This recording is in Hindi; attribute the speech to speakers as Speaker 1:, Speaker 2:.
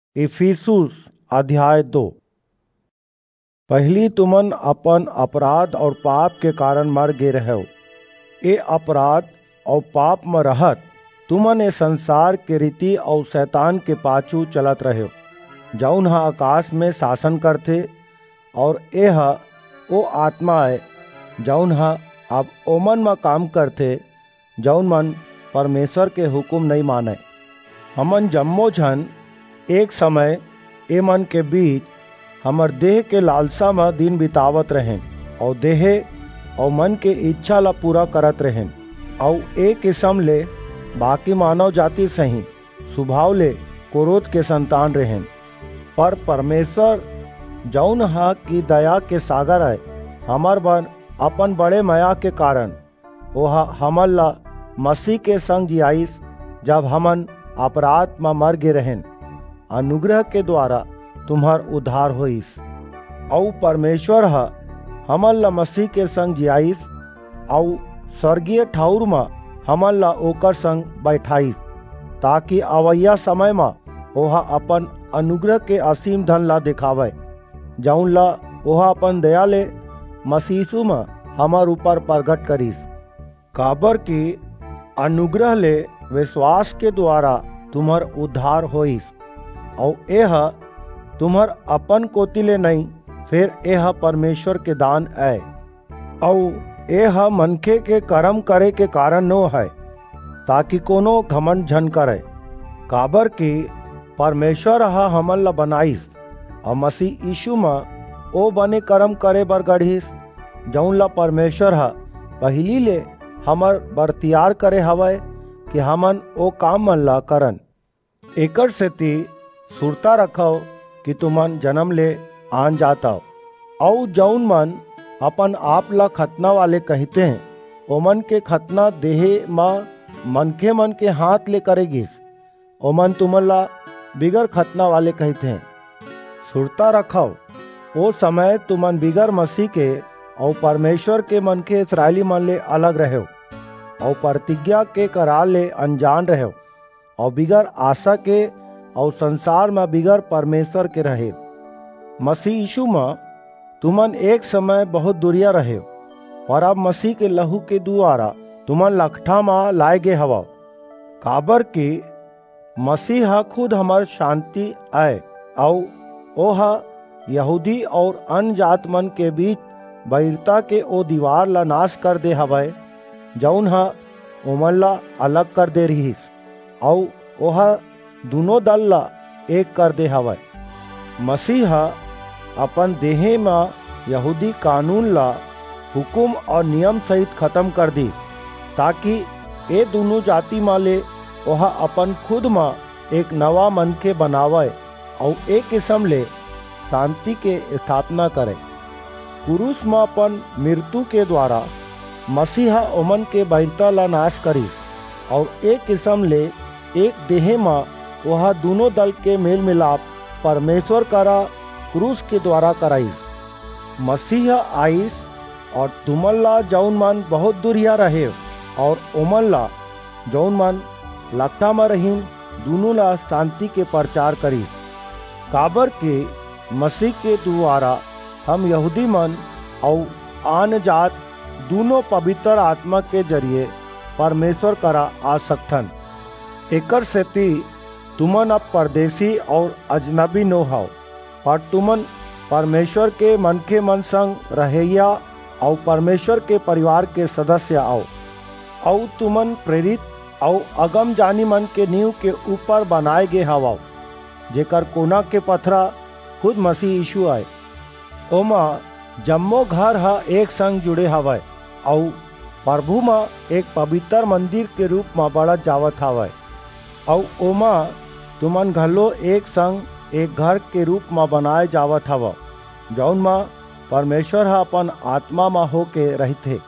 Speaker 1: इफिसुस अध्याय 2। पहली तुमन अपन अपराध और पाप के कारण मर गे रहो। ए अपराध और पाप में रहत तुमन ए संसार के रीति और शैतान के पाछू चलत रहो, जौन हा आकाश में शासन करथे। और एह ओ आत्मा है जौन हा अब ओमन में काम करथे जौन मन परमेश्वर के हुक्म नहीं माने। हमन जम्मो झन एक समय ए मन के बीच हमर देह के लालसा में दिन बितावत रहें और देह और मन के इच्छा ला पूरा करत रहें और एक किस्म ले बाकी मानव जाति सही स्वभाव ले क्रोध के संतान रहें। पर परमेश्वर जौन हा की दया के सागर है, हमर बन अपन बड़े माया के कारण ओहा हमन ला मसीह के संग जियाइस, जब हमन अपराध में मर गे रहें। अनुग्रह के द्वारा तुम्हार उद्धार होइस और परमेश्वर हा हमन ला मसीह के संग जियाइस और स्वर्गीय ठाउर में हमन ला ओकर संग बैठाइस, ताकि अवैया समय में ओहा अपन अनुग्रह के असीम धन ला दिखावे, जौन ला ओहा अपन दया ले मसीह में हमार ऊपर प्रगट करिस। काबर की अनुग्रह ले विश्वास के द्वारा तुम्हार उद्धार होइस और यह तुम्हार अपन कोतिले नहीं, फिर यह परमेश्वर के दान है और यह मनखे के कर्म करे के कारण नो है, ताकि कोनो घमंड झन करे। काबर की परमेश्वर हा हमन ला बनाइस और मसीह यीशु में ओ बने कर्म करे बर गढ़िस, जौन ला परमेश्वर हा पहली ले हमर बर तियार करे हवय कि हमन ओ काम मन ला करन। एकर सेती सुरता रखो कि तुमन जन्म ले आन जाता और जौन मन अपन आप ला खतना वाले कहते हैं, ओमन के खतना देहे माँ मनखे मन के हाथ ले करेगिस, ओमन तुमन ला बिगर खतना वाले कहते हैं। सुरता रखो ओ समय तुमन बिगर मसीह के और परमेश्वर के मन के इस्राएली मन ले अलग रहो और प्रतिज्ञा के करार ले अनजान रहो और बिगर आशा के और संसार में बिगर परमेश्वर के रहे। मसीह यीशु में तुमन एक समय बहुत दुरिया रहे, पर अब मसीह के लहू के द्वारा तुमन लखठा में लाए गे हवा। काबर की मसीह खुद हमार शांति आए और ओहा यहूदी और अन्य जात मन के बीच बैरता के ओ दीवार ला नाश कर दे हवय, जौन हा ओमन ला अलग कर दे रहीस और ओहा दोनों दल ला एक कर दे हवय। मसीह अपन देहे में यहूदी कानून ला हुकुम और नियम सहित खत्म कर दी, ताकि ये दोनों जाति माले ओहा अपन खुद में एक नवा मन के बनावे और एक किस्म ले शांति के स्थापना करे। क्रूस में अपन मृत्यु के द्वारा मसीहा ओमन के बैरता ला नाश करिस और एक किस्म ले एक देह में वह दोनों दल के मेल मिलाप परमेश्वर करा क्रूस के द्वारा कराइस। मसीह आइस और तुमन ला जौन मन बहुत दुरिया रहे और ओमन ला जौन मन लखटा में रहीन, दोनों ला शांति के प्रचार करिस। काबर के मसीह के द्वारा हम यहूदी मन और आन जात दोनों पवित्र आत्मा के जरिए परमेश्वर करा आ सकथन। एकर सेती तुमन अब परदेसी और अजनबी नो हो, पर तुमन परमेश्वर के मनखे मन संग रहैया और परमेश्वर के परिवार के सदस्य आओ और तुमन प्रेरित और अगम जानी मन के नींव के ऊपर बनाए गे हवा, जेकर कोना के पथरा खुद मसीह यीशु आए। ओमा जम्मो घर हा एक संग जुड़े हवय और प्रभु में एक पवित्र मंदिर के रूप में बढ़त जावत हवय और ओमा तुमन घलो एक संग एक घर के रूप में बनाए जावत हवा, जौन में परमेश्वर हा अपन आत्मा में होके रहते।